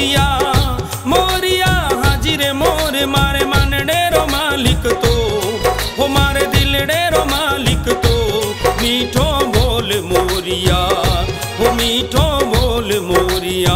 मोरिया मोरिया हाजिर मोर मारे मन डेरो मालिक तो हो मारे दिल डेरो मालिक तो मीठो बोल मोरिया हो मीठो बोल मोरिया।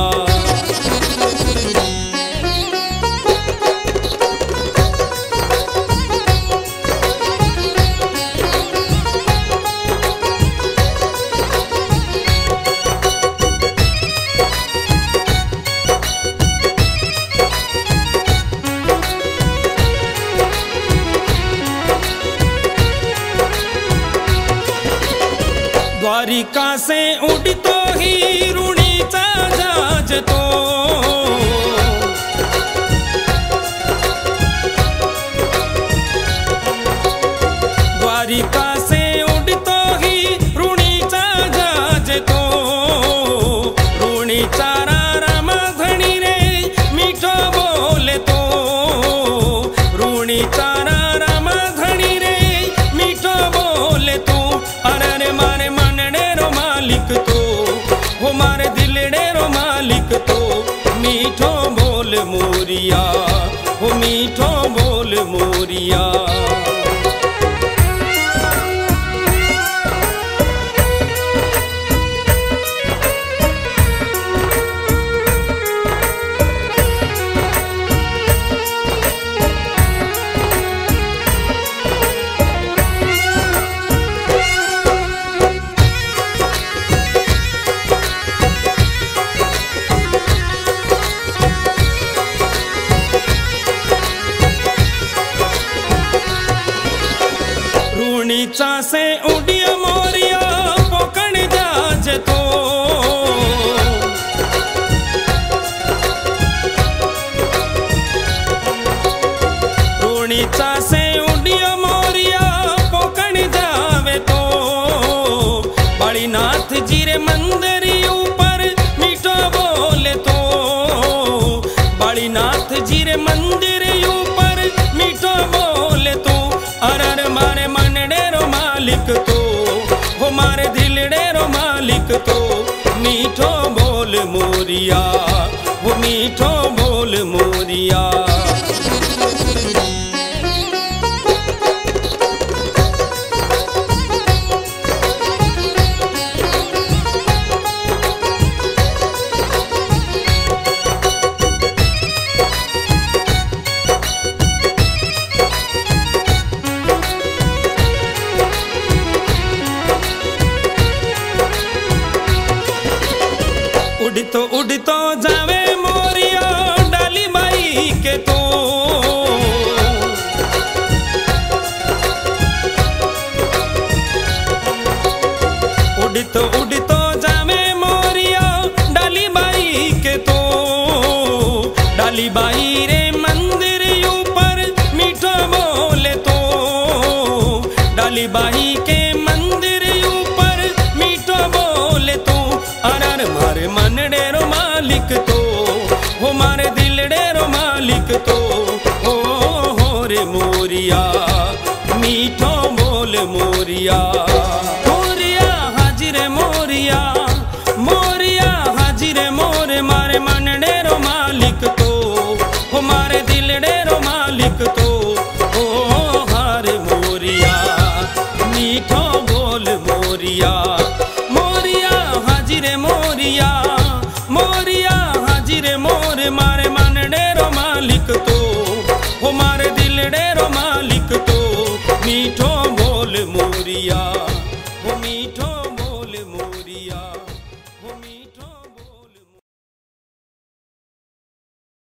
द्वारिका से उड़ी तो ही रूणीचा जहाज तो द्वारिका से उड़ी तो ही रूणीचा जहाज तो रूणीचा राम धणी रे मीठो बोले तो रूणीचा राम धणी रे मीठो बोले तो अरे मारे मालिक तो वो मारे दिल डेरो मालिक तो मीठो बोल मोरिया वो मीठो बोल मोरिया। रूणीचा से उड़िया मोरिया पोकण जाज तो रूणीचा से उड़िया मोरिया पोकण जावे तो बालीनाथ जी रे मंदिर ऊपर मीठो बोले तो बालीनाथ जी रे मंदिर ऊपर मीठो बोले तो अरर मारे मन डेरो मालिक तो वो मारे दिल डेरो मालिक तो मीठो बोल मोरिया वो मीठो बोल मोरिया। उड़ी तो जावे मोरिया डाली बाई के तो उड़ी तो जावे मोरिया डाली बाई के तो डाली बाई रे मंदिर ऊपर मीठो बोले तो डाली बाई के मंदिर ऊपर मीठो बोले तो अरर मारे मन डेरो मालिक तो वो मारे दिल डेरो मालिक तो हो रे मोरिया मीठो बोल मोरिया। मोरिया हाजिर मोरिया मोरिया हाजिर मोर मारे मन डेरो मालिक तो वो मारे दिल डेरो मालिक तो ओ हारे मोरिया मीठो बोल मोरिया। मोरिया हाजिर मोरिया मोरिया हाजिर मोर मारे मन डेरो मालिक तो वो मारे दिल डेरो मालिक